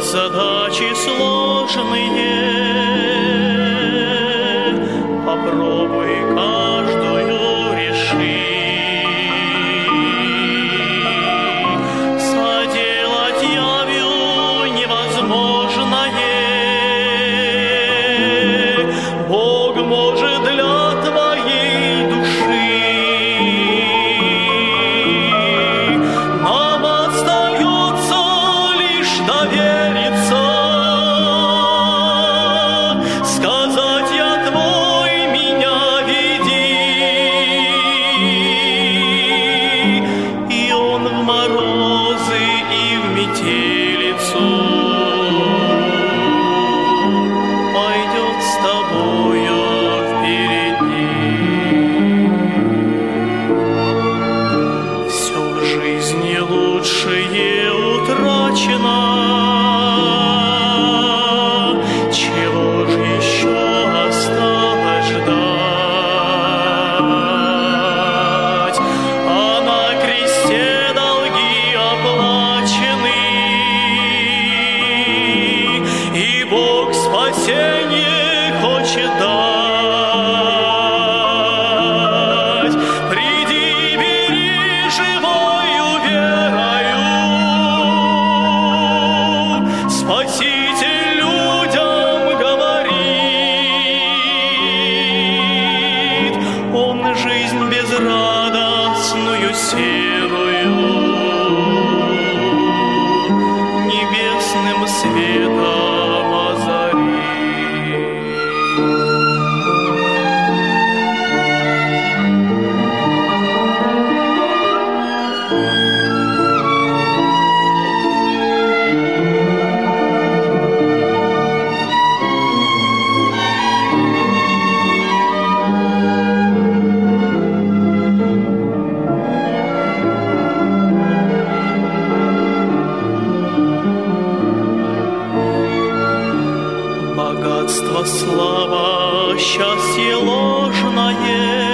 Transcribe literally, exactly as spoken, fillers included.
задачи сложные, попробуй каждую решить. Соделать явью невозможное Бог может для твоей души. Нам остается лишь довериться, сказать: я твой, меня веди. И он в морозы и в метелицу пойдет с тобою впереди. Все в жизни лучшее утрачено, чего ж еще осталось ждать? А на кресте долги оплачены, и Бог спасение хочет дать. Приди, бери живою верою, Спаситель людям говорит. Он жизнь безрадостную серую небесным светом озарит. Богатство, слава, счастье ложное